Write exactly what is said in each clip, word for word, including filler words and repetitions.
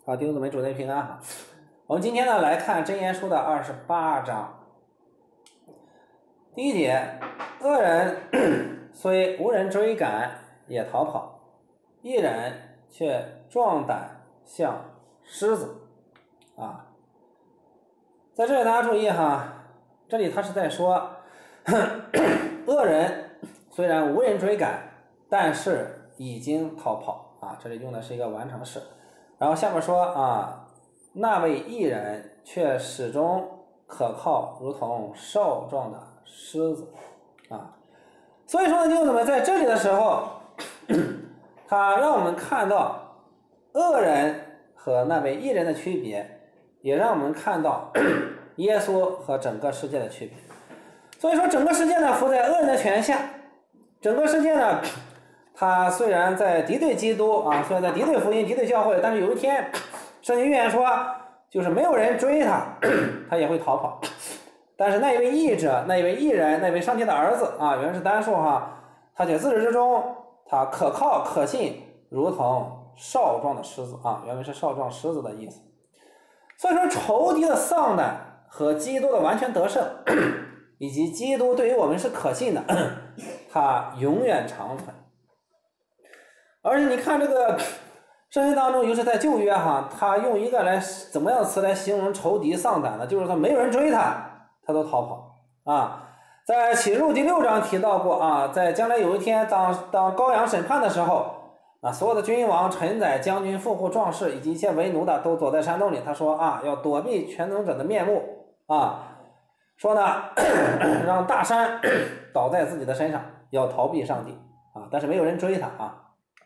好，弟兄姊妹，主内平安哈。我们今天呢来看箴言书的二十八章。第一节，恶人虽无人追赶，也逃跑；义人却壮胆像狮子。啊，在这里大家注意哈，这里他是在说，恶人虽然无人追赶，但是已经逃跑啊。这里用的是一个完成式。然后下面说啊，那位义人却始终可靠，如同少壮的狮子啊。所以说呢，弟兄姊妹，在这里的时候，他让我们看到恶人和那位义人的区别，也让我们看到耶稣和整个世界的区别。所以说，整个世界呢伏在恶人的权下，整个世界呢，他虽然在敌对基督啊，虽然在敌对福音、敌对教会，但是有一天，圣经预言说，就是没有人追他，他也会逃跑。但是那一位义者，那一位义人，那位上帝的儿子啊，原是单数哈，他且自始至终，他可靠可信，如同少壮的狮子啊，原文是少壮狮子的意思。所以说，仇敌的丧胆和基督的完全得胜，以及基督对于我们是可信的，他永远长存。而且你看这个圣经当中，尤其在旧约哈，他用一个来怎么样的词来形容仇敌丧胆呢？就是他没有人追他，他都逃跑啊。在启示录第六章提到过啊，在将来有一天当当羔羊审判的时候啊，所有的君王、臣宰、将军、富户、壮士以及一切为奴的都躲在山洞里。他说啊，要躲避全能者的面目啊，说呢让大山倒在自己的身上，要逃避上帝啊，但是没有人追他啊。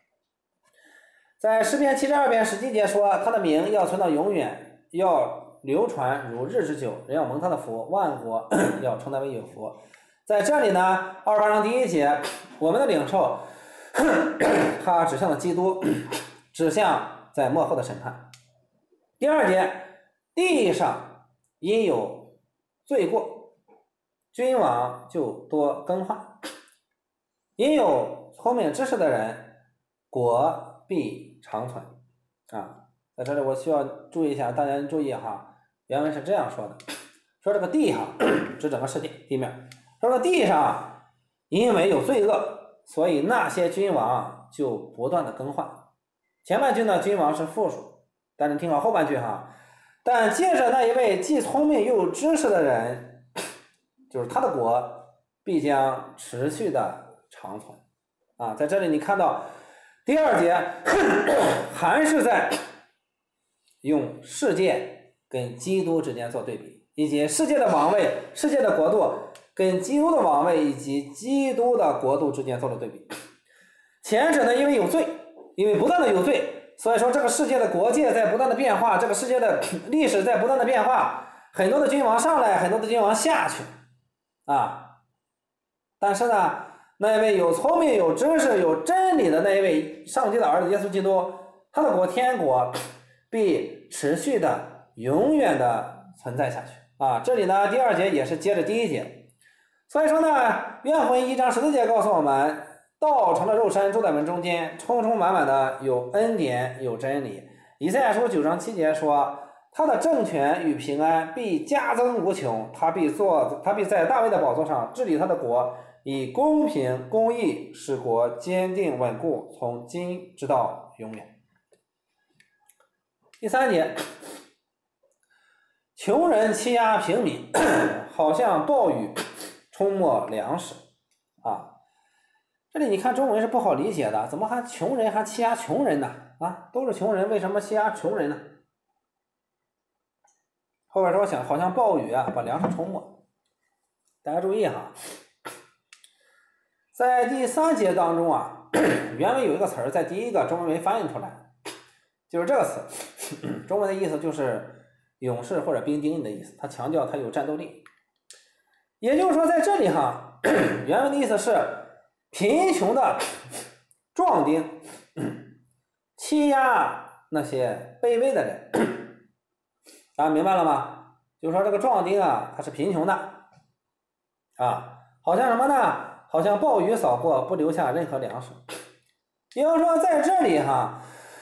在诗篇七十二篇十七节说，他的名要存到永远，要流传如日之久，人要蒙他的福，万国要称他为有福。在这里呢，二十八章第一节，我们的领受他指向了基督，指向在末后的审判。第二节，地上因有罪过，君王就多更换，因有聪明知识的人，国必长存啊。在这里我需要注意一下，大家注意哈，原文是这样说的，说这个地哈指整个世界地面，说这个地上因为有罪恶，所以那些君王就不断的更换。前半句呢，君王是复数，但是听好后半句哈，但借着那一位既聪明又有知识的人，就是他的国必将持续的长存啊。在这里你看到第二节还是在用世界跟基督之间做对比，以及世界的王位、世界的国度跟基督的王位以及基督的国度之间做了对比。前者呢，因为有罪，因为不断的有罪，所以说这个世界的国界在不断的变化，这个世界的历史在不断的变化，很多的君王上来，很多的君王下去啊。但是呢，那一位有聪明、有知识、有真理的那一位上帝的儿子耶稣基督，他的国天国必持续的、永远的存在下去啊。这里呢，第二节也是接着第一节，所以说呢，约翰福音一章十四节告诉我们，道成了肉身，住在我们中间，充充满满的有恩典，有真理。以赛亚书九章七节说，他的政权与平安必加增无穷，他必坐，他必在大卫的宝座上治理他的国，以公平公义使国坚定稳固，从今直到永远。第三节，穷人欺压平民，好像暴雨冲没粮食啊。这里你看中文是不好理解的，怎么还穷人还欺压穷人呢？啊，都是穷人，为什么欺压穷人呢？后边说想好像暴雨啊把粮食冲没。大家注意哈，在第三节当中啊，原文有一个词儿在第一个中文没翻译出来，就是这个词，中文的意思就是勇士或者兵丁的意思，他强调他有战斗力。也就是说在这里哈，原文的意思是贫穷的壮丁欺压那些卑微的人，大家明白了吗？就是说这个壮丁啊，他是贫穷的啊，好像什么呢？好像暴雨扫过，不留下任何粮食。也就是说在这里哈，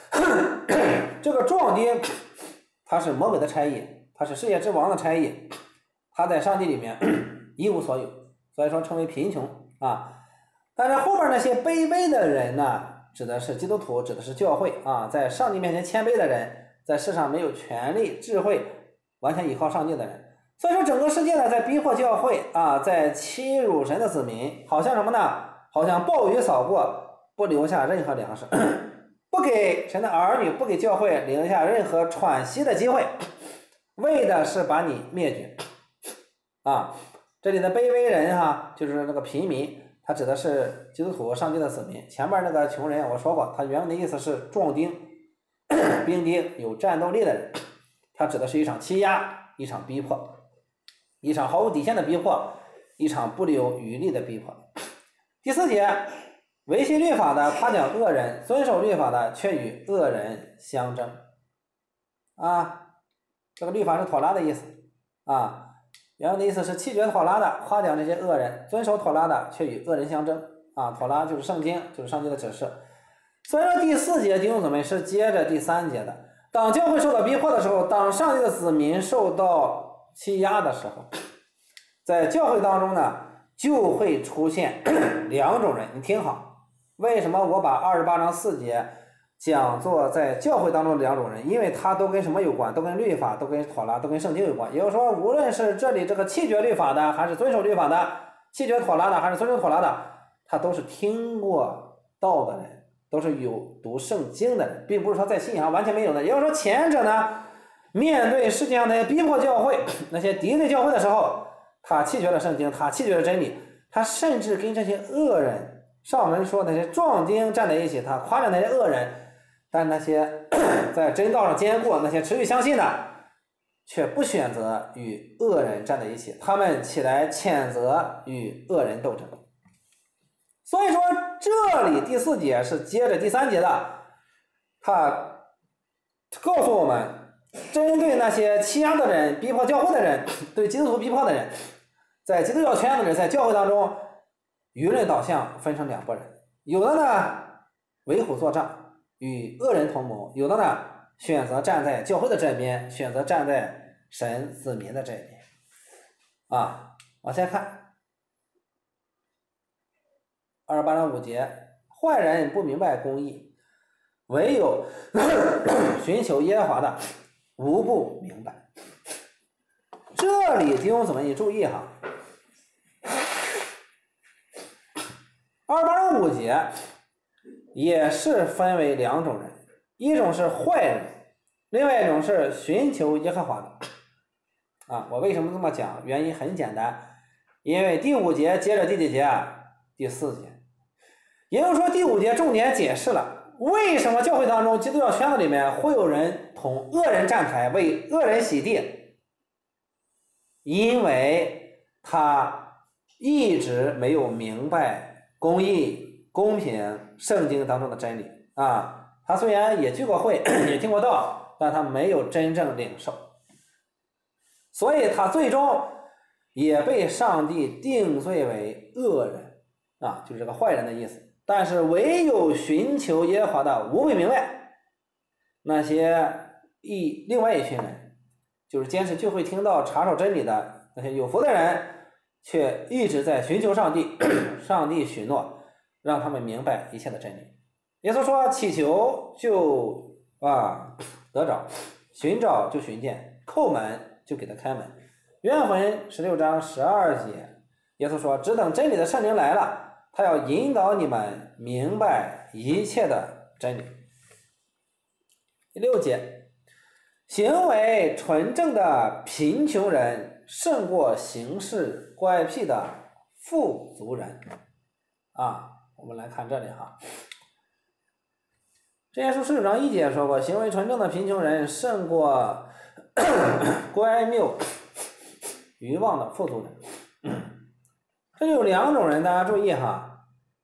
这个壮丁，他是魔鬼的差役，他是世界之王的差役，他在上帝里面一无所有，所以说称为贫穷啊。但是后边那些卑微的人呢，指的是基督徒，指的是教会啊，在上帝面前谦卑的人，在世上没有权力、智慧，完全依靠上帝的人。所以说整个世界呢，在逼迫教会啊，在欺辱神的子民，好像什么呢？好像暴雨扫过，不留下任何粮食，不给神的儿女，不给教会留下任何喘息的机会，为的是把你灭绝啊。这里的卑微人哈，就是那个平民，他指的是基督徒上帝的子民。前面那个穷人我说过，他原文的意思是壮丁、兵丁，有战斗力的人，他指的是一场欺压，一场逼迫，一场毫无底线的逼迫，一场不留余力的逼迫。第四节，维系律法的夸奖恶人，遵守律法的却与恶人相争啊。这个律法是妥拉的意思啊，原文的意思是弃绝妥拉的夸奖这些恶人，遵守妥拉的却与恶人相争啊。妥拉就是圣经，就是上帝的指示。所以说第四节弟兄姊妹是接着第三节的，当教会受到逼迫的时候，当上帝的子民受到欺压的时候，在教会当中呢就会出现两种人。你听好，为什么我把二十八章四节讲作在教会当中的两种人？因为它都跟什么有关？都跟律法，都跟妥拉，都跟圣经有关。也就是说，无论是这里这个弃绝律法的，还是遵守律法的，弃绝妥拉的，还是遵守妥拉的，他都是听过道的人，都是有读圣经的人，并不是说在信仰完全没有的。也就是说，前者呢，面对世界上那些逼迫教会、那些敌对教会的时候，他弃绝了圣经，他弃绝了真理，他甚至跟这些恶人，上文说那些壮丁站在一起，他夸奖那些恶人，但那些在真道上坚固、那些持续相信的，却不选择与恶人站在一起，他们起来谴责与恶人斗争。所以说这里第四节是接着第三节的，他告诉我们，针对那些欺压的人、逼迫教会的人、对基督徒逼迫的人，在基督教圈子里，在教会当中，舆论导向分成两拨人，有的呢为虎作伥，与恶人同谋，有的呢选择站在教会的这边，选择站在神子民的这边啊。往下看二十八章五节，坏人不明白公义，唯有寻求耶和华的无不明白。这里弟兄姊妹你注意哈，二十八章五节也是分为两种人，一种是坏人，另外一种是寻求耶和华的啊。我为什么这么讲？原因很简单，因为第五节接着第几节啊？第四节。也就是说第五节重点解释了为什么教会当中基督教圈子里面会有人同恶人站台，为恶人洗地，因为他一直没有明白公义、公平、圣经当中的真理啊。他虽然也聚过会，也听过道，但他没有真正领受，所以他最终也被上帝定罪为恶人啊，就是这个坏人的意思。但是唯有寻求耶和华的无不明白，那些一另外一群人，就是坚持聚会听到查找真理的那些有福的人，却一直在寻求上帝，上帝许诺让他们明白一切的真理。耶稣说祈求就啊得着，寻找就寻见，叩门就给他开门。约翰福音十六章十二节，耶稣说只等真理的圣灵来了，他要引导你们明白一切的真理。第六节，行为纯正的贫穷人胜过行事乖僻的富足人啊。我们来看这里哈，箴言书十九章一节说过，行为纯正的贫穷人胜过乖谬愚妄的富足人。这里有两种人，大家注意哈。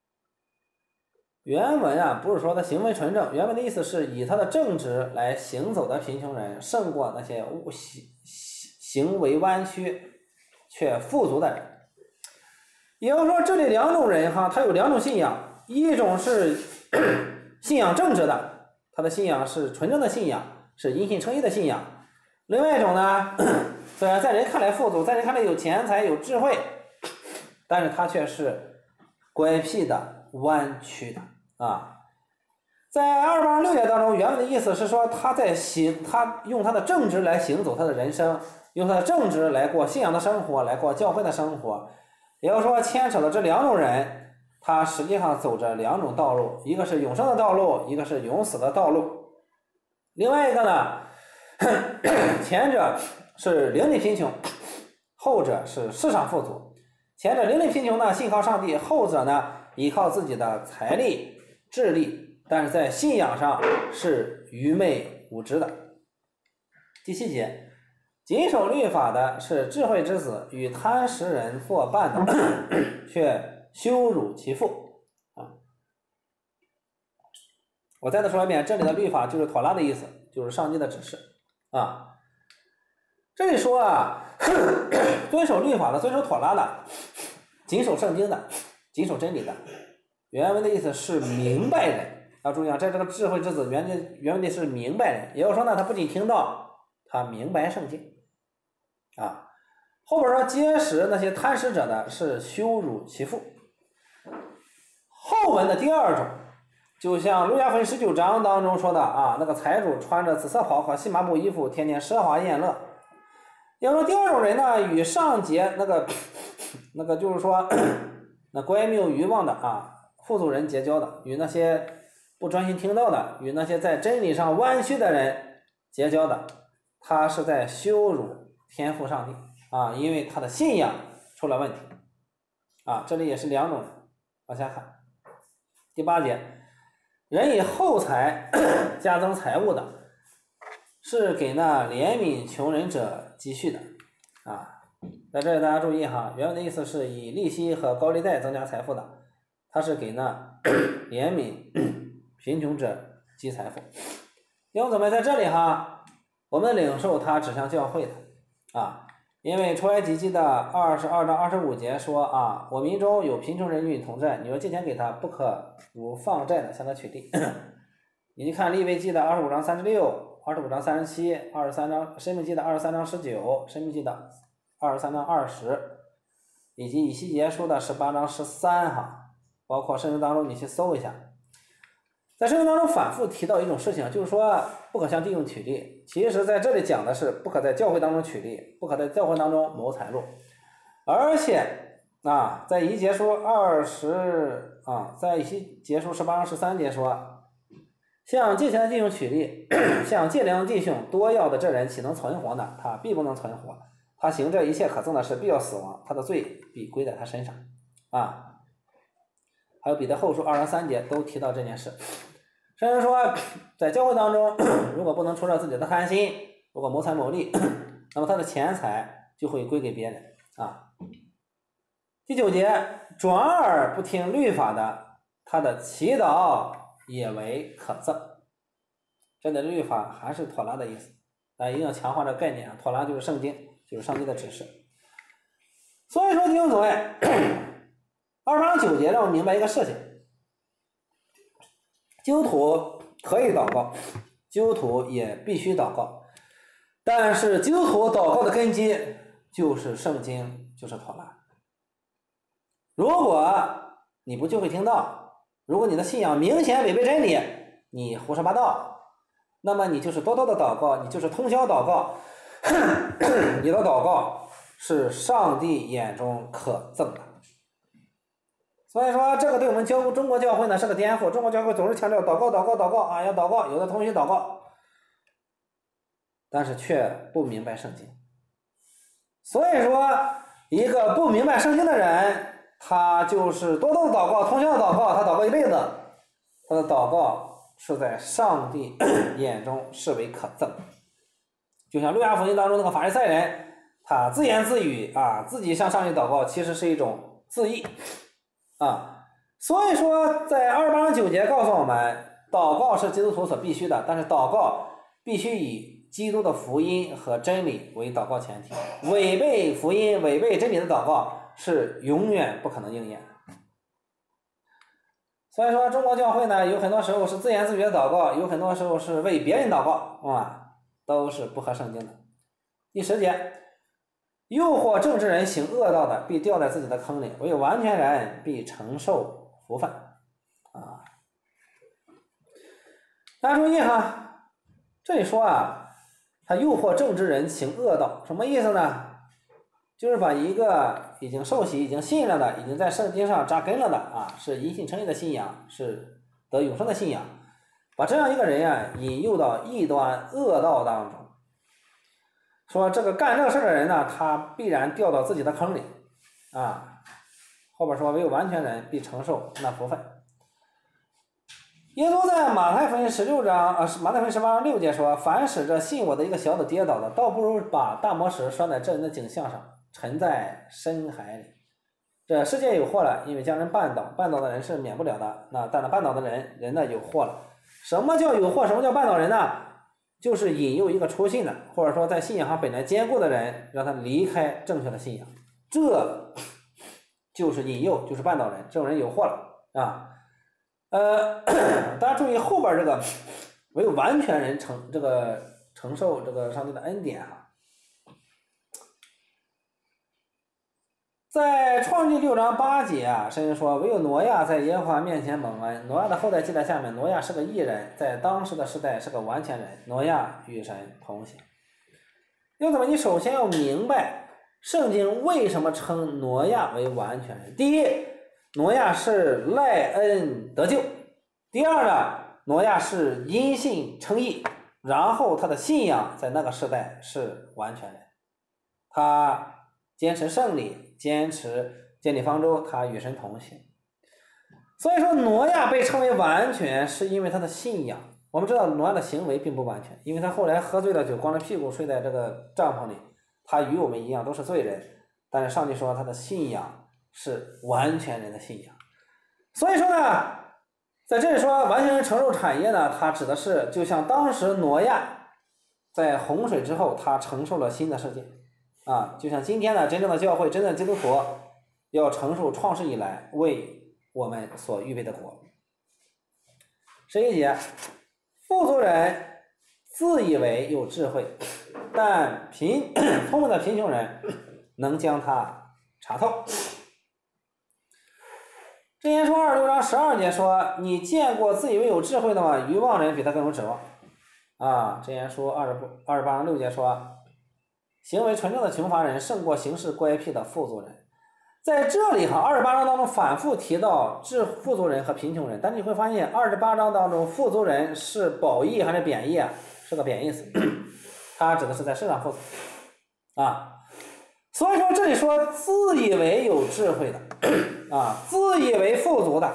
原文啊不是说他行为纯正，原文的意思是以他的正直来行走的贫穷人胜过那些行行为弯曲却富足的人。也就是说这里两种人哈，他有两种信仰，一种是信仰正直的， 他的信仰是纯正的信仰，是因信称义的信仰。另外一种呢，虽然在人看来富足，在人看来有钱财有智慧，但是他却是乖僻的弯曲的啊。在二八六节当中，原文的意思是说他在行，他用他的正直来行走他的人生，用他的正直来过信仰的生活，来过教会的生活。也就是说，牵扯了这两种人，他实际上走着两种道路，一个是永生的道路，一个是永死的道路。另外一个呢，前者是灵里贫穷，后者是世上富足。前者灵里贫穷呢，信靠上帝；后者呢，依靠自己的财力、智力。但是在信仰上是愚昧无知的。第七节，谨守律法的是智慧之子，与贪食人作伴的，却羞辱其父。啊，我再次说一遍，这里的律法就是妥拉的意思，就是上帝的指示啊。这里说啊，遵守律法的，遵守妥拉的，谨守圣经的，谨守真理的，原文的意思是明白人。要注意啊，在这个智慧之子原文原文的是明白人，也就是说呢，他不仅听到，他明白圣经啊。后边说揭示那些贪食者的是羞辱其父。后文的第二种，就像路加福音十九章当中说的啊，那个财主穿着紫色袍和细麻布衣服，天天奢华宴乐。要说第二种人呢，与上节那个那个就是说那乖谬愚妄的啊富足人结交的，与那些不专心听到的，与那些在真理上弯曲的人结交的，他是在羞辱天父上帝啊，因为他的信仰出了问题啊。这里也是两种人，往下看第八节，人以厚财加增财物的，是给那怜悯穷人者积蓄的啊。在这里大家注意哈，原文的意思是以利息和高利贷增加财富的，他是给那怜悯贫穷者积财富。弟兄姊妹，在这里哈，我们的领受它指向教会的啊，因为出埃及记的二十二章二十五节说啊，我民中有贫穷人与你同在，你若借钱给他，不可无放债的向他取利。你去看利未记的二十五章三十六、二十五章三十七、二十三章申命记的二十三章十九、申命记的二十三章二十，以及以西结书的十八章十三哈，包括圣经当中你去搜一下。在圣经当中反复提到一种事情，就是说不可向弟兄取利。其实在这里讲的是不可在教会当中取利，不可在教会当中谋财路。而且啊，在以西结书二十啊，在以西结书十八章十三节说，向借钱的弟兄取利，向借粮弟兄多要的这人岂能存活呢？他必不能存活。他行这一切可憎的事，必要死亡，他的罪必归在他身上啊。还有彼得后书二十三节都提到这件事。甚至说在教会当中，如果不能除掉自己的贪心，如果谋财谋利，那么他的钱财就会归给别人啊。第九节，转而不听律法的，他的祈祷也为可憎。这里的律法还是妥拉的意思，大家一定要强化这个概念啊，妥拉就是圣经，就是上帝的指示。所以说弟兄姊妹，二章九节让我们明白一个事情，基督徒可以祷告，基督徒也必须祷告，但是基督徒祷告的根基就是圣经，就是妥拉。如果你不就会听到，如果你的信仰明显违背真理，你胡说八道，那么你就是多多的祷告，你就是通宵祷告，你的祷告是上帝眼中可憎的。所以说这个对我们教中国教会呢是个颠覆。中国教会总是强调祷告祷告祷告啊，要祷告，有的同学祷告，但是却不明白圣经。所以说一个不明白圣经的人，他就是多多的祷告，通宵的祷告，他祷告一辈子，他的祷告是在上帝眼中视为可憎。就像路加福音当中那个法利赛人，他自言自语啊，自己向上帝祷告，其实是一种自义啊。所以说在二八九节告诉我们，祷告是基督徒所必须的，但是祷告必须以基督的福音和真理为祷告前提，违背福音违背真理的祷告是永远不可能应验的。 所以说中国教会呢，有很多时候是自言自语的祷告，有很多时候是为别人祷告啊，都是不合圣经的。第十节，诱惑正直人行恶道的，必掉在自己的坑里；唯有完全人必承受福分。啊，大家注意哈，这里说啊，他诱惑正直人行恶道，什么意思呢？就是把一个已经受洗、已经信了的、已经在圣经上扎根了的啊，是因信称义的信仰，是得永生的信仰，把这样一个人啊引诱到异端恶道当中。说这个干这个事的人呢，他必然掉到自己的坑里啊。后边说唯有完全人必承受那福分。耶稣在马太福音十六章啊，马太福音十八章六节说：“凡使这信我的一个小子跌倒的，倒不如把大磨石拴在这人的颈项上，沉在深海里。这世界有祸了，因为将人绊倒，绊倒的人是免不了的。那但那绊倒的人，人呢有祸了。什么叫有祸？什么叫绊倒人呢？就是引诱一个初信的，或者说在信仰上本来坚固的人，让他离开正确的信仰，这就是引诱，就是绊倒人。这种人有祸了啊。呃，大家注意后边这个唯有完全人承这个承受这个上帝的恩典啊。在创纪六章八节啊，圣经说唯有挪亚在耶和华面前蒙恩，挪亚的后代记在下面，挪亚是个义人，在当时的时代是个完全人，挪亚与神同行。因此你首先要明白圣经为什么称挪亚为完全人。第一，挪亚是赖恩得救；第二呢，挪亚是因信称义，然后他的信仰在那个时代是完全人，他坚持圣礼，坚持建立方舟，他与神同行。所以说挪亚被称为完全，是因为他的信仰。我们知道挪亚的行为并不完全，因为他后来喝醉了酒，光着屁股睡在这个帐篷里，他与我们一样都是罪人，但是上帝说他的信仰是完全人的信仰。所以说呢，在这里说完全人承受产业呢，它指的是就像当时挪亚在洪水之后，他承受了新的世界啊，就像今天呢，真正的教会，真正的基督徒要承受创世以来为我们所预备的国。十一节，富足人自以为有智慧，但贫聪明的贫穷人能将他查透。箴言书二十六章十二节说：“你见过自以为有智慧的吗？愚妄人比他更有指望。”啊，箴言书二十二十八章六节说：“行为纯正的穷乏人胜过行事乖僻的富足人。”在这里哈，二十八章当中反复提到智富足人和贫穷人，但是你会发现二十八章当中富足人是褒义还是贬义啊？是个贬义词，它指的是在世上富足啊。所以说这里说自以为有智慧的啊，自以为富足的，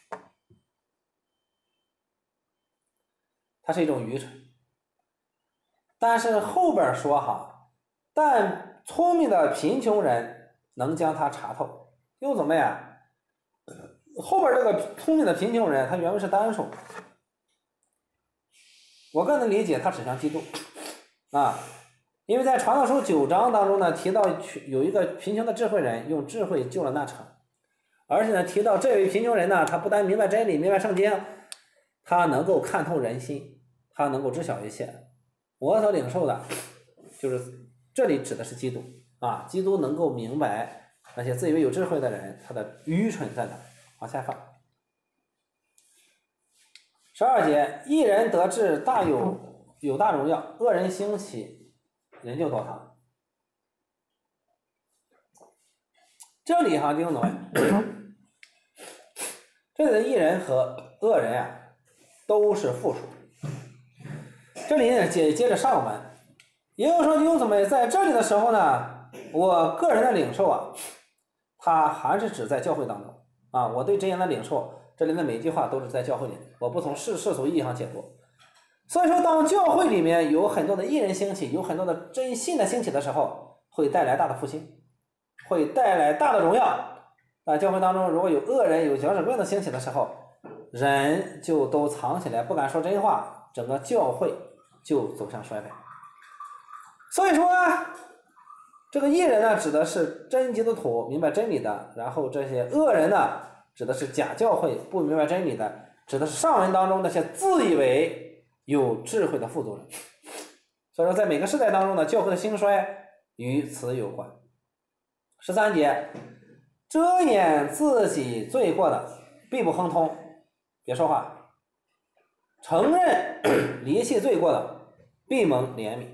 它是一种愚蠢。但是后边说哈，但聪明的贫穷人能将它查透，又怎么样？后边这个聪明的贫穷人，他原文是单数，我个人理解他指向基督啊。因为在传道书九章当中呢，提到有一个贫穷的智慧人用智慧救了那城，而且呢提到这位贫穷人呢，他不但明白真理，明白圣经，他能够看透人心，他能够知晓一切。我所领受的就是这里指的是基督啊，基督能够明白那些自以为有智慧的人他的愚蠢在哪。往下放十二节，义人得志大有有大荣耀，恶人兴起人就堕堂。这里哈，弟兄姊妹，这里的义人和恶人啊都是复数。这里呢接接着上文，也就是说弟兄姊妹在这里的时候呢，我个人的领受啊，它还是指在教会当中啊。我对真言的领受，这里的每一句话都是在教会里面，我不从世世俗意义上解读。所以说当教会里面有很多的义人兴起，有很多的真信的兴起的时候，会带来大的复兴，会带来大的荣耀啊。教会当中如果有恶人有搅屎棍的兴起的时候，人就都藏起来不敢说真话，整个教会就走向衰败。所以说这个义人呢指的是真基督徒明白真理的，然后这些恶人呢指的是假教会，不明白真理的，指的是上文当中那些自以为有智慧的富足人。所以说在每个时代当中呢，教会的兴衰与此有关。十三节，遮掩自己罪过的必不亨通，别说话；承认离弃罪过的必蒙怜悯。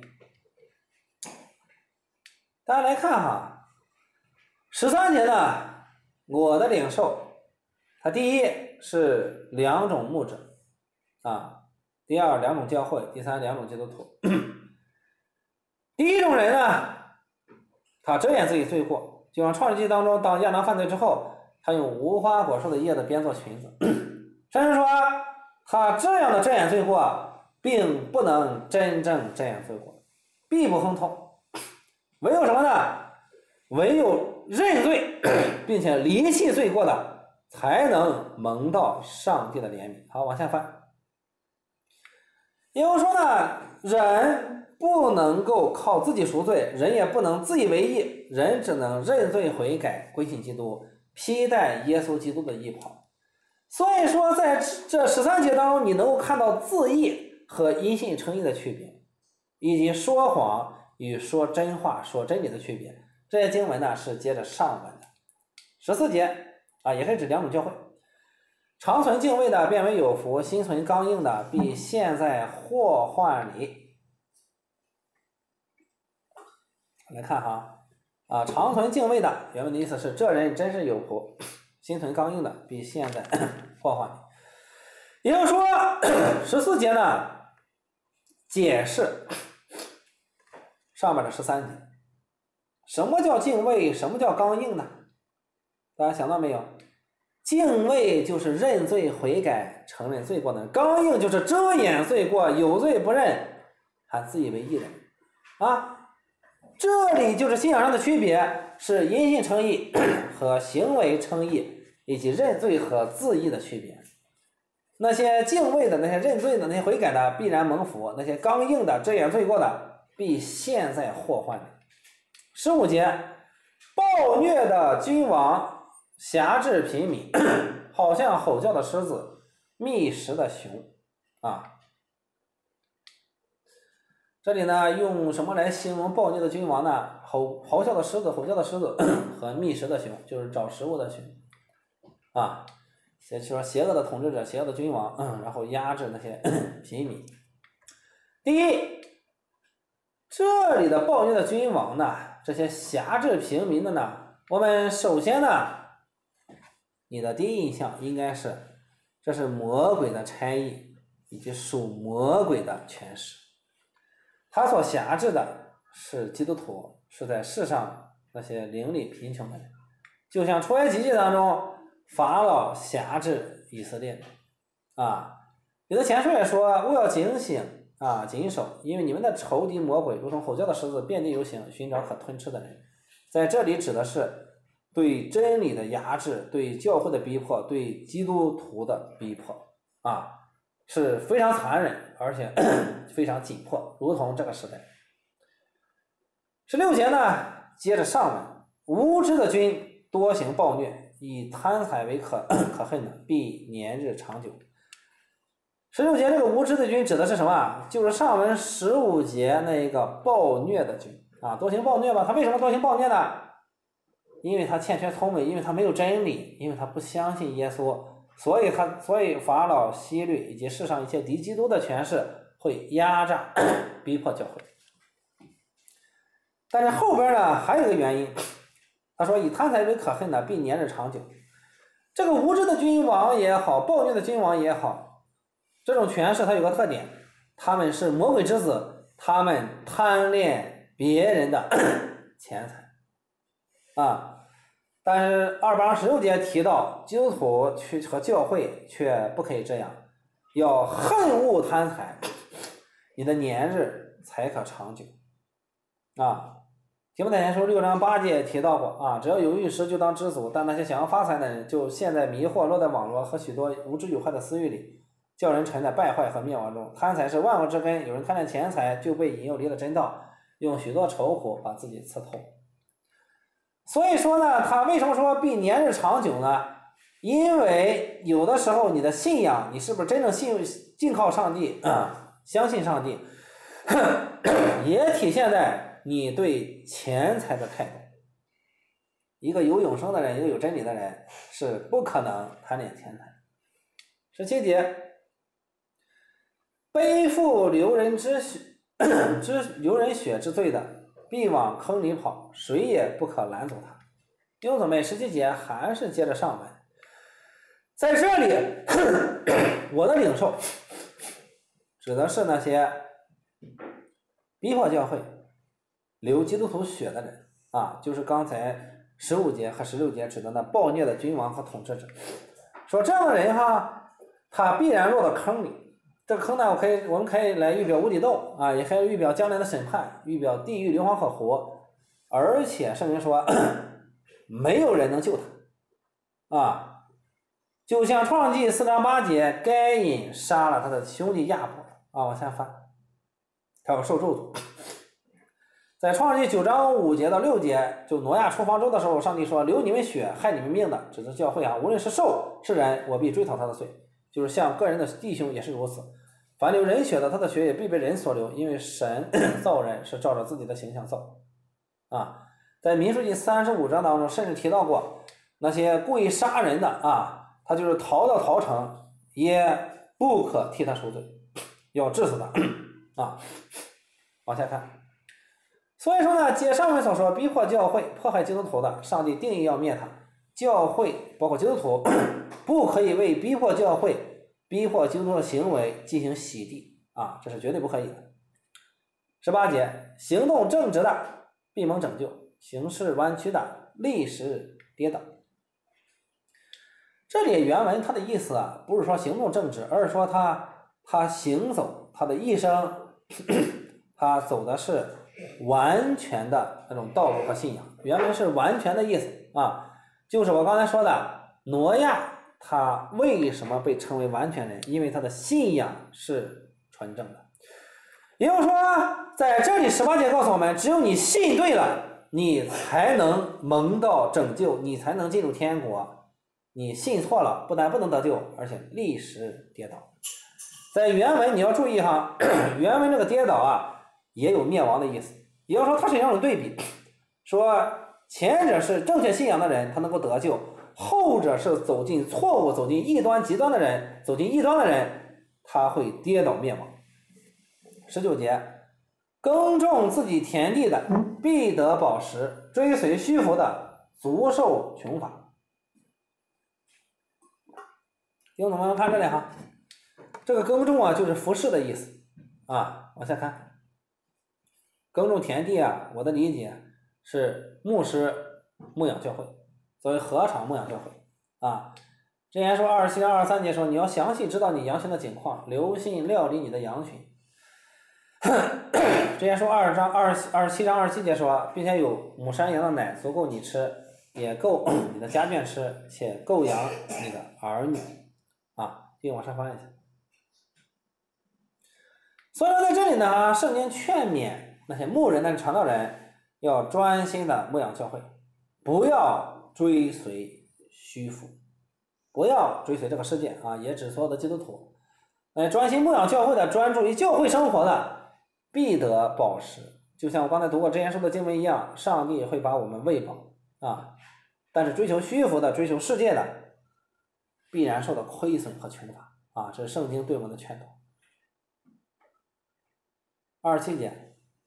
大家来看哈，十三节呢，我的领受，它第一是两种牧者啊，第二两种教会，第三两种基督徒。第一种人呢，他遮掩自己罪过，就像创世纪当中，当亚当犯罪之后，他用无花果树的叶子编做裙子，甚至说他这样的遮掩罪过，并不能真正遮掩罪过，必不亨通。唯有什么呢？唯有认罪并且离弃罪过的，才能蒙到上帝的怜悯。好，往下翻。也就是说呢，人不能够靠自己赎罪，人也不能自以为义，人只能认罪悔改，归信基督，披戴耶稣基督的义袍。所以说在这十三节当中，你能够看到自义和因信称义的区别，以及说谎与说真话说真理的区别。这些经文呢是接着上文的。十四节啊，也可以指两种教会，长存敬畏的变为有福，心存刚硬的必陷在祸患里。来看哈啊，长存敬畏的原文的意思是这人真是有福，心存刚硬的必陷在祸患里。也就是说十四节呢解释上面的十三节。什么叫敬畏？什么叫刚硬呢？大家想到没有？敬畏就是认罪悔改承认罪过的人，刚硬就是遮掩罪过有罪不认还自以为义的人啊。这里就是信仰上的区别，是因信称义和行为称义，以及认罪和自义的区别。那些敬畏的，那些认罪的，那些悔改的必然蒙福，那些刚硬的遮掩罪过的必陷在祸患里。十五节，暴虐的君王辖制平民，好像吼叫的狮子，觅食的熊啊。这里呢，用什么来形容暴虐的君王呢？吼咆哮的狮子，吼叫的狮子和觅食的熊，就是找食物的熊啊。也就是说，邪恶的统治者，邪恶的君王，嗯，然后压制那些平民。第一，这里的暴虐的君王呢，这些辖制平民的呢，我们首先呢，你的第一印象应该是，这是魔鬼的差役以及属魔鬼的权势。他所辖制的是基督徒，是在世上那些灵里贫穷的人，就像出埃及记当中法老辖制以色列人啊。彼得前书也说，务要警醒啊，谨守，因为你们的仇敌魔鬼如同吼叫的狮子，遍地游行，寻找可吞吃的人。在这里指的是对真理的压制，对教会的逼迫，对基督徒的逼迫啊，是非常残忍，而且非常紧迫，如同这个时代。十六节呢，接着上文，无知的君多行暴虐，以贪财为可可恨的，必年日长久。十六节这个无知的君指的是什么？就是上文十五节那一个暴虐的君啊，多行暴虐吧。他为什么多行暴虐呢？因为他欠缺聪明，因为他没有真理，因为他不相信耶稣，所以他所以法老希律以及世上一切敌基督的权势会压榨逼迫教会。但是后边呢还有一个原因，他说以贪财为可恨的，必年日长久。这个无知的君王也好，暴虐的君王也好，这种权势它有个特点，他们是魔鬼之子，他们贪恋别人的钱财啊。但是二八十六节提到基督徒去和教会却不可以这样，要恨恶贪财，你的年日才可长久啊。提摩太前书六章八节提到过啊，只要有玉石就当知足，但那些想要发财的人就陷在迷惑，落在网络和许多无知有害的私欲里，叫人沉在败坏和灭亡中。贪财是万恶之根，有人贪恋钱财，就被引诱离了真道，用许多愁苦把自己刺透。所以说呢，他为什么说必年日长久呢？ 因为有的时候你的信仰，你是不是真正信信靠上帝啊，相信上帝，也体现在你对钱财的态度。一个有永生的人，一个有真理的人，是不可能贪恋钱财。十七节，背负流人之血之流人血之罪的，必往坑里跑，谁也不可拦阻他。弟兄姊妹，十七节还是接着上文，在这里我的领受指的是那些逼迫教会流基督徒血的人啊，就是刚才十五节和十六节指的那暴虐的君王和统治者。说这样的人哈，他必然落到坑里。这个坑呢，我可以我们可以来预表无底洞啊，也可以预表将来的审判，预表地狱硫磺可活。而且圣经说没有人能救他啊，就像创纪四章八节，该隐杀了他的兄弟亚伯啊，往下翻，他要受咒诅。在创纪九章五节到六节，就挪亚出方舟的时候，上帝说流你们血害你们命的，指的教会啊，无论是兽是人，我必追讨他的罪。就是像个人的弟兄也是如此，凡流人血的，他的血也必被人所流，因为神造人是照着自己的形象造啊。在民数记三十五章当中，甚至提到过那些故意杀人的啊，他就是逃到逃城，也不可替他赎罪，要治死他啊。往下看，所以说呢，接上面所说逼迫教会、迫害基督徒的，上帝定义要灭他。教会包括基督徒不可以为逼迫教会、逼迫基督徒的行为进行洗地啊，这是绝对不可以的。十八节，行动正直的必蒙拯救，行事弯曲的立时跌倒。这里原文它的意思啊，不是说行动正直，而是说他他行走他的一生他走的是完全的那种道路和信仰，原文是完全的意思啊。就是我刚才说的，挪亚他为什么被称为完全人？因为他的信仰是纯正的。也就是说，在这里十八节告诉我们，只有你信对了，你才能蒙到拯救，你才能进入天国。你信错了，不但不能得救，而且立时跌倒。在原文你要注意哈，原文这个跌倒啊，也有灭亡的意思。也就是说，它是两种对比，说前者是正确信仰的人，他能够得救；后者是走进错误、走进异端极端的人，走进异端的人，他会跌倒灭亡。十九节，耕种自己田地的必得饱食，追随虚浮的足受穷乏。弟兄姊妹们看这里哈，这个耕种啊，就是服侍的意思啊。往下看，耕种田地啊，我的理解是牧师牧养教会，作为禾场牧养教会啊。箴言说二十七章二十三节说，你要详细知道你羊群的景况，留心料理你的羊群。箴言说二十章二十二十七章二十七节说，并且有母山羊的奶足够你吃，也够你的家眷吃，且够养你的儿女啊。继续往上翻一下。所以说在这里呢，圣经劝勉那些牧人、那些传道人要专心的牧养教会，不要追随虚浮，不要追随这个世界啊，也指所有的基督徒。那专心牧养教会的，专注于教会生活的，必得饱食。就像我刚才读过箴言书的经文一样，上帝会把我们喂饱啊。但是追求虚浮的、追求世界的，必然受到亏损和穷乏啊。这是圣经对我们的劝导。二十七节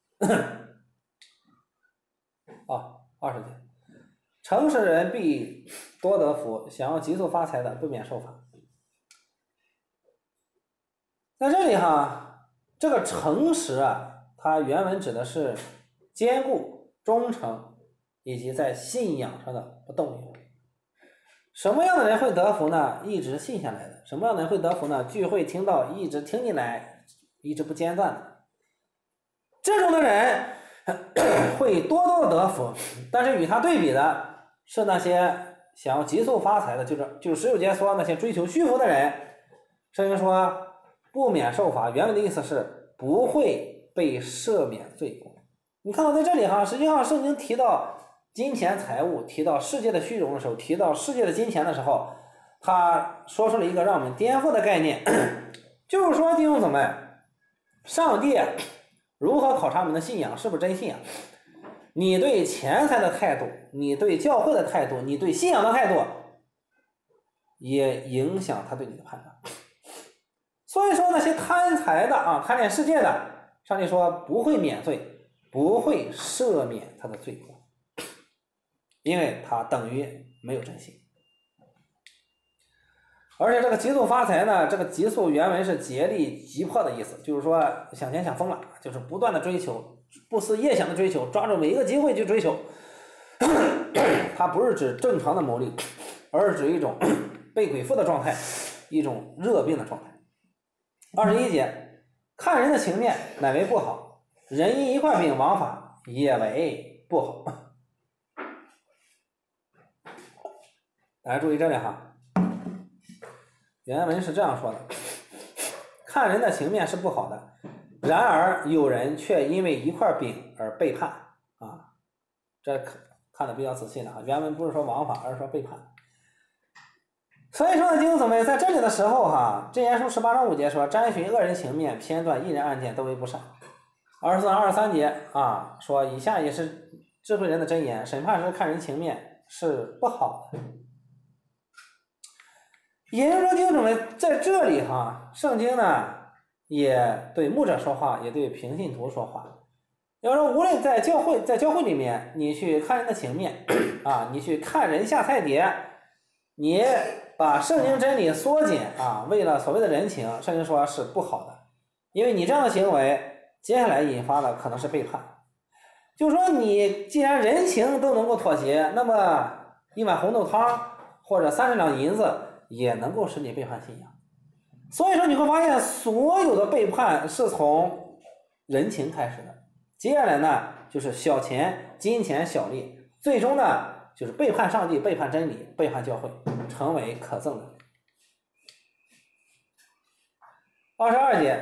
啊，二十节，诚实人必多得福，想要急速发财的，不免受罚。在这里哈，这个诚实啊，它原文指的是坚固、忠诚以及在信仰上的不动摇。什么样的人会得福呢？一直信下来的。什么样的人会得福呢？聚会听到一直听进来，一直不间断的。这种的人会多多的得福，但是与他对比的是那些想要急速发财的，就是就是十九节说那些追求虚浮的人。圣经说不免受罚，原文的意思是不会被赦免罪过。你看到在这里哈，实际上圣经提到金钱财物，提到世界的虚荣的时候，提到世界的金钱的时候， 他说出了一个让我们颠覆的概念，就是说弟兄姊妹，上帝如何考察我们的信仰是不是真信仰？你对钱财的态度，你对教会的态度，你对信仰的态度，也影响他对你的判断。所以说那些贪财的啊，贪恋世界的，上帝说不会免罪，不会赦免他的罪过，因为他等于没有真心。而且这个急速发财呢，这个急速原文是竭力急迫的意思，就是说想钱想疯了，就是不断的追求，不思夜想的追求，抓住每一个机会去追求。它不是指正常的牟利，而是指一种被鬼附的状态，一种热病的状态。二十一节，看人的情面乃为不好，人因一块饼枉法也为不好。大家注意这里哈，原文是这样说的：看人的情面是不好的，然而有人却因为一块饼而背叛啊，这看的比较仔细了啊。原文不是说枉法，而是说背叛。所以说呢，弟兄姊妹，在这里的时候哈，箴言书十八章五节说：瞻寻恶人情面，偏断一人案件，都为不善。二十四章二十三节啊，说以下也是智慧人的箴言：审判时看人情面是不好的。也就是说，弟兄姊妹，在这里哈，圣经呢也对牧者说话，也对平信徒说话。要说无论在教会，在教会里面，你去看人的情面啊，你去看人下菜碟，你把圣经真理缩减啊，为了所谓的人情，圣经说是不好的，因为你这样的行为，接下来引发的可能是背叛。就是说，你既然人情都能够妥协，那么一碗红豆汤或者三十两银子也能够使你背叛信仰。所以说，你会发现所有的背叛是从人情开始的，接下来呢就是小钱、金钱、小利，最终呢就是背叛上帝、背叛真理、背叛教会，成为可憎的人。二十二节，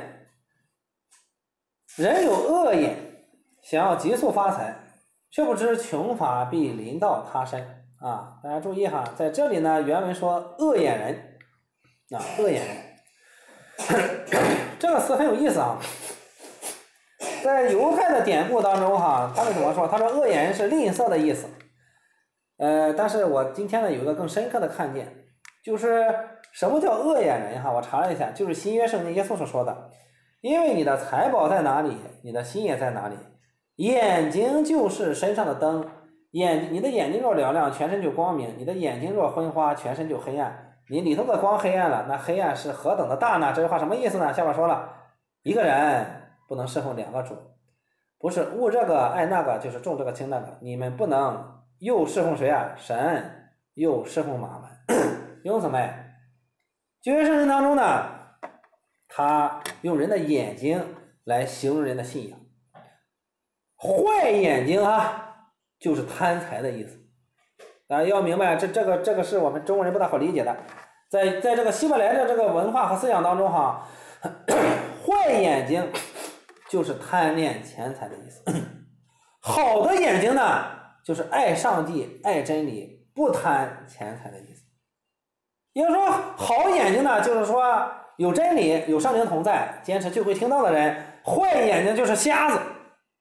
人有恶眼，想要急速发财，却不知穷乏必临到他身啊！大家注意哈，在这里呢，原文说恶眼人啊，恶眼人这个词很有意思啊。在犹太的典故当中哈，他们怎么说？他说恶眼人是吝啬的意思。呃，但是我今天呢有一个更深刻的看见，就是什么叫恶眼人哈？我查了一下，就是新约圣经耶稣所说的，因为你的财宝在哪里，你的心也在哪里。眼睛就是身上的灯，眼你的眼睛若亮亮，全身就光明；你的眼睛若昏花，全身就黑暗。你里头的光黑暗了，那黑暗是何等的大呢？这句话什么意思呢？下面说了，一个人不能侍奉两个主，不是恶这个爱那个，就是重这个轻那个。你们不能又侍奉谁啊？神，又侍奉马门。弟兄姊妹，旧约圣经当中呢，他用人的眼睛来形容人的信仰。坏眼睛啊，就是贪财的意思。啊，要明白这这个这个是我们中国人不大好理解的，在在这个希伯来的这个文化和思想当中哈，坏眼睛就是贪恋钱财的意思。好的眼睛呢，就是爱上帝、爱真理、不贪钱财的意思。也就是说，好眼睛呢，就是说有真理、有圣灵同在，坚持聚会听道的人；坏眼睛就是瞎子。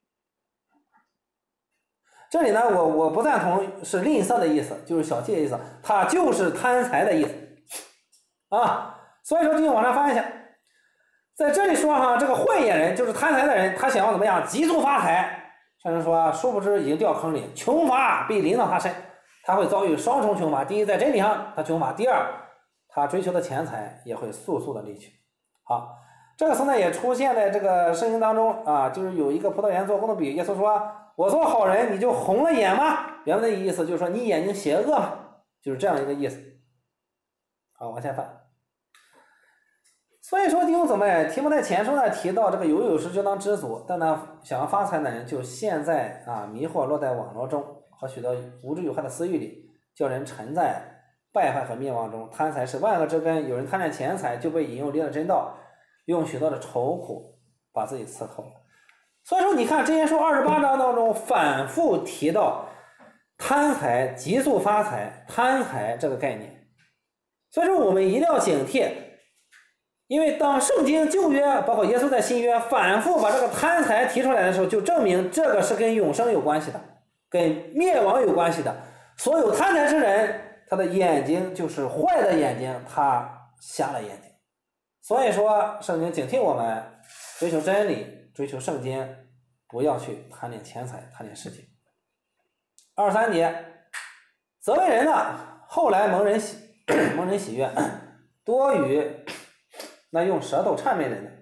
这里呢，我我不赞同是吝啬的意思，就是小气的意思，它就是贪财的意思啊。所以说，继续往上翻一下，在这里说哈，这个坏眼人就是贪财的人，他想要怎么样急速发财，甚至说殊不知已经掉坑里，穷乏必临到他身，他会遭遇双重穷乏。第一，在真理上他穷乏；第二，他追求的钱财也会速速的离去。好，这个词呢也出现在这个圣经当中啊，就是有一个葡萄园做工的比喻，耶稣说，我做好人你就红了眼吗？原文的意思就是说你眼睛邪恶嘛，就是这样一个意思。好，往下翻。所以说弟兄姊妹，提摩太前书呢提到这个有有时就当知足，但呢想要发财的人就陷在啊迷惑落在网络中和许多无知有害的私欲里，叫人沉在败坏和灭亡中。贪财是万恶之根，有人贪恋钱财就被引诱离了真道，用许多的愁苦把自己刺透了。所以说你看箴言书二十八章当中反复提到贪财、急速发财、贪财这个概念。 所以说我们一定要警惕，因为当圣经旧约包括耶稣在新约反复把这个贪财提出来的时候，就证明这个是跟永生有关系的，跟灭亡有关系的。所有贪财之人，他的眼睛就是坏的眼睛，他瞎了眼睛。所以说圣经警惕我们追求真理，追求圣经，不要去贪恋钱财，贪恋世界。二十三节，责备人的后来蒙人喜蒙人喜悦，多于那用舌头谄媚人的。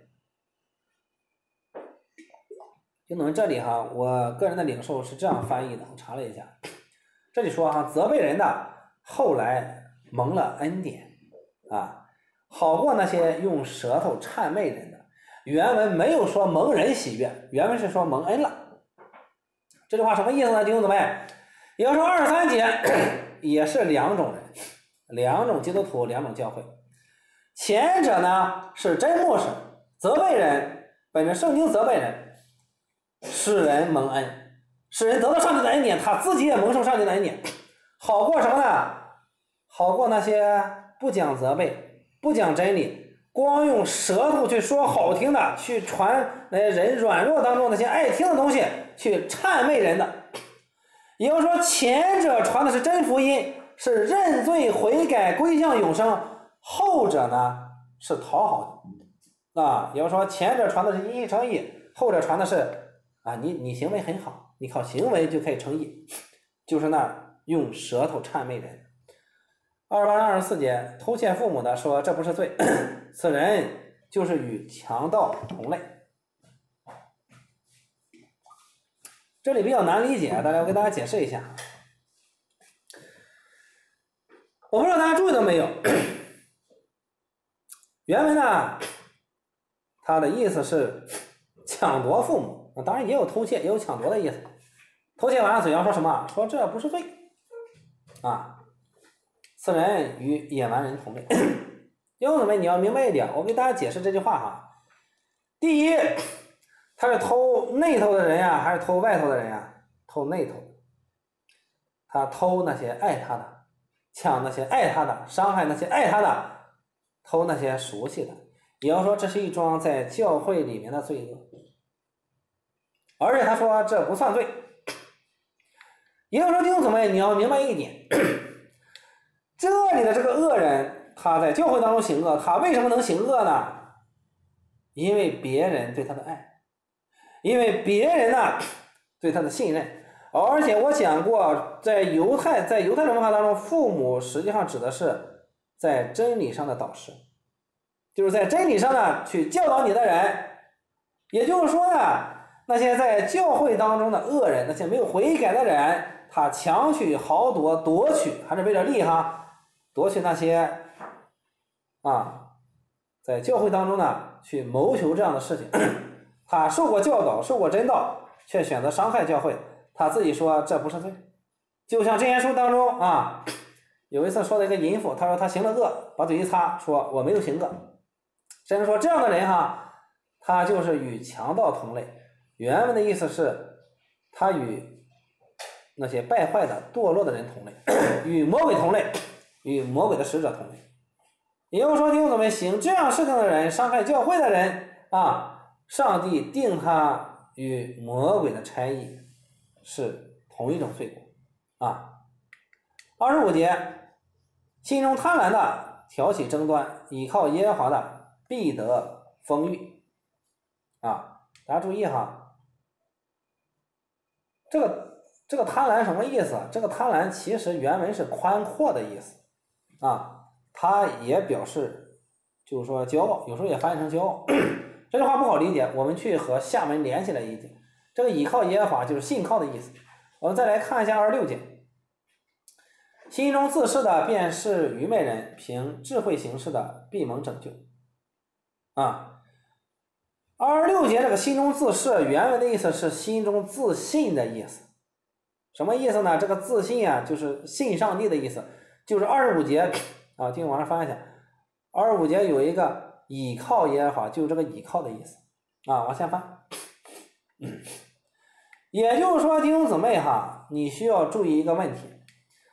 听懂这里哈，我个人的领受是这样翻译的，我查了一下，这里说哈，责备人的后来蒙了恩典啊，好过那些用舌头谄媚人的。原文没有说蒙人喜悦，原文是说蒙恩了。这句话什么意思呢？弟兄姊妹，也就是说二十三节也是两种人，两种基督徒，两种教会。前者呢是真牧师，责备人，本着圣经责备人，使人蒙恩，使人得到上帝的恩典，他自己也蒙受上帝的恩典，好过什么呢？好过那些不讲责备，不讲真理，光用舌头去说好听的，去传那些人软弱当中那些爱听的东西，去谄媚人的。也就是说，前者传的是真福音，是认罪悔改归向永生，后者呢是讨好的啊。也就是说，前者传的是因信称义，后者传的是啊，你你行为很好，你靠行为就可以称义，就是那用舌头谄媚人。二十八章二十四节，偷窃父母的说这不是罪，此人就是与强盗同类。这里比较难理解，大家我给大家解释一下。我不知道大家注意到没有，原文呢，它的意思是抢夺父母，当然也有偷窃，也有抢夺的意思。偷窃完了，嘴要说什么？说这不是罪啊，此人与野蛮人同类。弟兄姊妹，你要明白一点，我给大家解释这句话哈。第一，他是偷内头的人呀，还是偷外头的人呀？偷内头的。他偷那些爱他的，抢那些爱他的，伤害那些爱他的，偷那些熟悉的。也要说这是一桩在教会里面的罪恶。而且他说这不算罪。也就是说，弟兄姊妹，你要明白一点，这里的这个恶人，他在教会当中行恶，他为什么能行恶呢？因为别人对他的爱，因为别人呢对他的信任。而且我讲过，在犹太在犹太人文化当中，父母实际上指的是在真理上的导师，就是在真理上呢去教导你的人。也就是说呢，那些在教会当中的恶人，那些没有悔改的人，他强取豪夺，夺取还是为了利哈，夺取那些啊，在教会当中呢去谋求这样的事情。他受过教导，受过真道，却选择伤害教会，他自己说这不是罪。就像箴言书当中啊，有一次说的一个淫妇，他说他行了恶，把嘴一擦，说我没有行恶。甚至说这样的人哈，他就是与强盗同类。原文的意思是他与那些败坏的堕落的人同类，与魔鬼同类，与魔鬼的使者同类。也就是说，弟兄姊妹，行这样事情的人，伤害教会的人啊，上帝定他与魔鬼的差役是同一种罪过啊。二十五节，心中贪婪的挑起争端，倚靠耶和华的必得丰裕啊。大家注意哈，这个这个贪婪什么意思？这个贪婪其实原文是宽阔的意思啊。它也表示就是说骄傲，有时候也翻译成骄傲。这句话不好理解，我们去和下文连起来一点。这个倚靠耶和华就是信靠的意思。我们再来看一下二十六节，心中自恃的便是愚昧人，凭智慧行事的必蒙拯救啊。二十六节这个心中自恃原文的意思是心中自信的意思。什么意思呢？这个自信啊就是信上帝的意思。就是二十五节啊，继续往上翻一下，二十五节有一个倚靠耶和华，就是这个倚靠的意思啊，往下翻。也就是说，弟兄姊妹哈，你需要注意一个问题。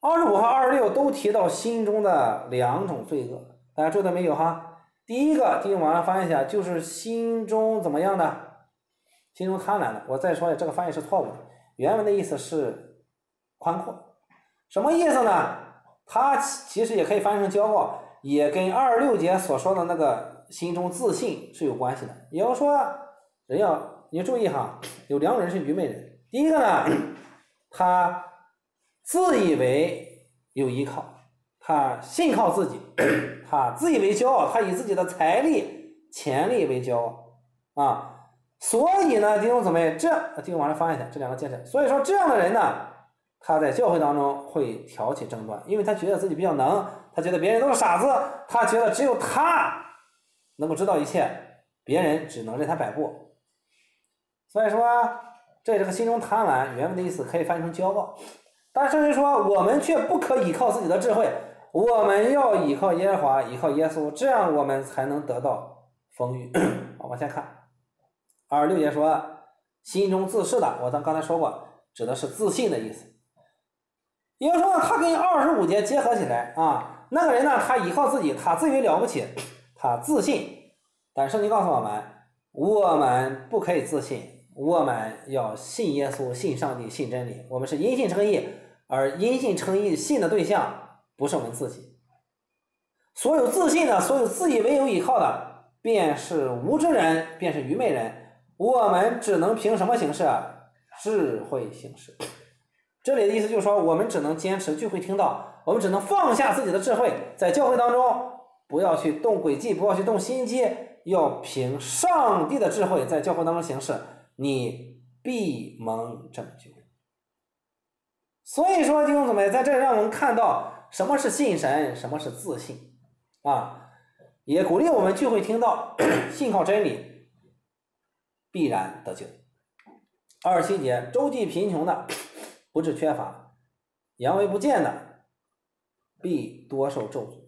二十五和二十六都提到心中的两种罪恶，大家注意到没有哈？第一个弟兄往上翻一下，就是心中怎么样的？心中贪婪的。我再说一下，这个翻译是错误的，原文的意思是宽阔。什么意思呢？它其实也可以翻译成骄傲，也跟二十六节所说的那个心中自信是有关系的。也就是说，人要你注意哈，有两种人是愚昧人。第一个呢，他自以为有依靠，他信靠自己，他自以为骄傲，他以自己的财力、钱力为骄傲啊。所以呢，弟兄姊妹，这弟兄往上翻一下，这两个见证。所以说，这样的人呢，他在教会当中会挑起争端，因为他觉得自己比较能，他觉得别人都是傻子，他觉得只有他能够知道一切，别人只能任他摆布。所以说，这这个心中贪婪，原文的意思可以翻译成骄傲。但是说，我们却不可依靠自己的智慧，我们要依靠耶和华，依靠耶稣，这样我们才能得到丰裕。好，往下看。二十六节说，心中自恃的，我刚刚才说过，指的是自信的意思。也就是说，他跟二十五节结合起来啊，那个人呢，他依靠自己，他自以为了不起，他自信。但圣经告诉我们，我们不可以自信，我们要信耶稣，信上帝，信真理。我们是因信称义，而因信称义信的对象不是我们自己。所有自信的，所有自以为有依靠的，便是无知人，便是愚昧人。我们只能凭什么行事？智慧行事。这里的意思就是说，我们只能坚持聚会听道，我们只能放下自己的智慧，在教会当中不要去动诡计，不要去动心机，要凭上帝的智慧在教会当中行事，你必蒙拯救。所以说弟兄姊妹，在这让我们看到什么是信神，什么是自信啊，也鼓励我们聚会听道，信靠真理，必然得救。二十七节，周济贫穷的不致缺乏，扬为不见的必多受咒诅。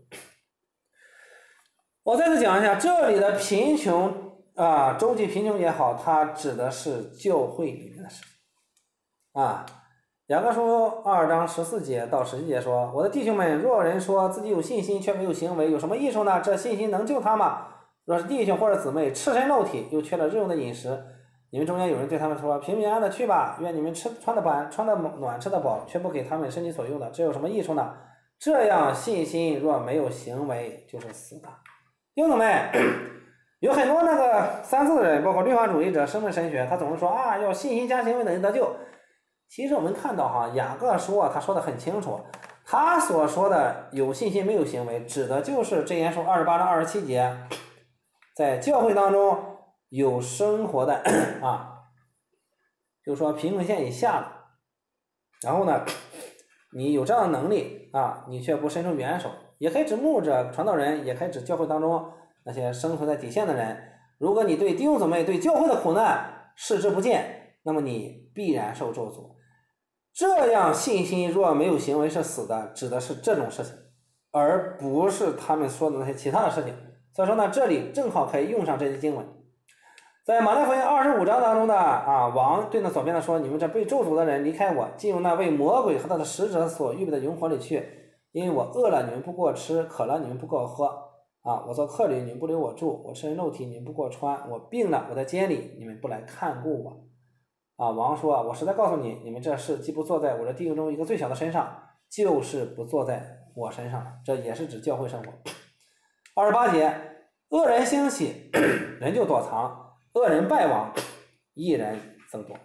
我再次讲一下，这里的贫穷啊，周济贫穷也好，它指的是教会里面的事情啊。雅各书二章十四节到十七节说，我的弟兄们，若有人说自己有信心却没有行为，有什么益处呢？这信心能救他吗？若是弟兄或者姊妹赤身露体，又缺了日用的饮食，你们中间有人对他们说，平平安安的去吧，愿你们吃穿的饱，穿的暖，吃的饱，却不给他们身体所用的，这有什么益处呢？这样信心若没有行为，就是死的。弟兄们，有很多那个三字的人，包括律法主义者、生命神学，他总是说啊，要信心加行为等于得救。其实我们看到哈，雅各书啊，他说的很清楚，他所说的有信心没有行为，指的就是箴言书二十八章二十七节，在教会当中有生活的啊，就是说贫困线以下的，然后呢，你有这样的能力啊，你却不伸出援手，也可以指牧者、传道人，也可以指教会当中那些生存在底线的人。如果你对弟兄姊妹、对教会的苦难视之不见，那么你必然受咒诅。这样信心若没有行为是死的，指的是这种事情，而不是他们说的那些其他的事情。所以说呢，这里正好可以用上这些经文。在马太福音二十五章当中的啊，王对那左边的说，你们这被咒诅的人离开我，进入那为魔鬼和他的使者所预备的永火里去，因为我饿了你们不给我吃，渴了你们不给我喝啊，我做客旅你们不留我住，我赤身露体你们不给我穿，我病了我在监里你们不来看顾我啊。王说，我实在告诉你，你们这事既不做在我这弟兄中一个最小的身上，就是不做在我身上了。这也是指教会生活。二十八节，恶人兴起，人就躲藏；恶人败亡，义人增多。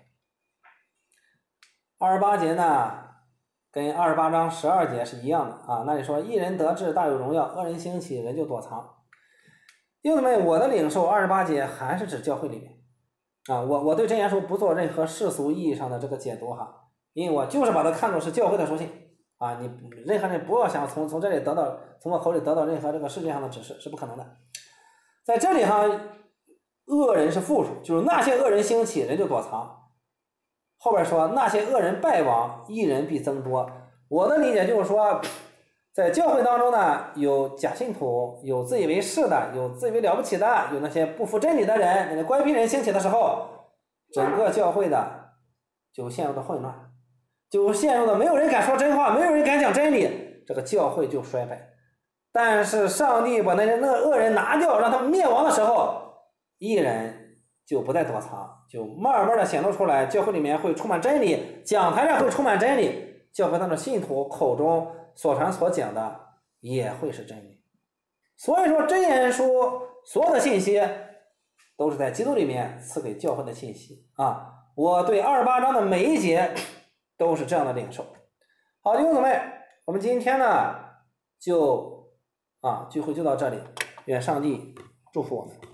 二十八节呢，跟二十八章十二节是一样的啊。那里说，义人得志大有荣耀，恶人兴起，人就躲藏。弟兄们，我的领受二十八节还是指教会里面啊。我我对箴言书不做任何世俗意义上的这个解读哈，因为我就是把它看作是教会的属性啊。你任何人不要想从从这里得到，从我口里得到任何这个世界上的指示，是不可能的。在这里哈，恶人是复数，就是那些恶人兴起，人就躲藏。后边说那些恶人败亡，义人必增多。我的理解就是说，在教会当中呢，有假信徒，有自以为是的，有自以为了不起的，有那些不服真理的人，那个乖僻人兴起的时候，整个教会的就陷入了混乱。 就陷入了没有人敢说真话，没有人敢讲真理，这个教会就衰败。但是上帝把那些恶恶人拿掉，让他们灭亡的时候，义人就不再躲藏，就慢慢的显露出来，教会里面会充满真理，讲台上会充满真理，教会当中信徒口中所传所讲的也会是真理。所以说真言书所有的信息都是在基督里面赐给教会的信息啊！我对二十八章的每一节都是这样的领受。好，弟兄姊妹，我们今天呢就啊聚会就到这里，愿上帝祝福我们。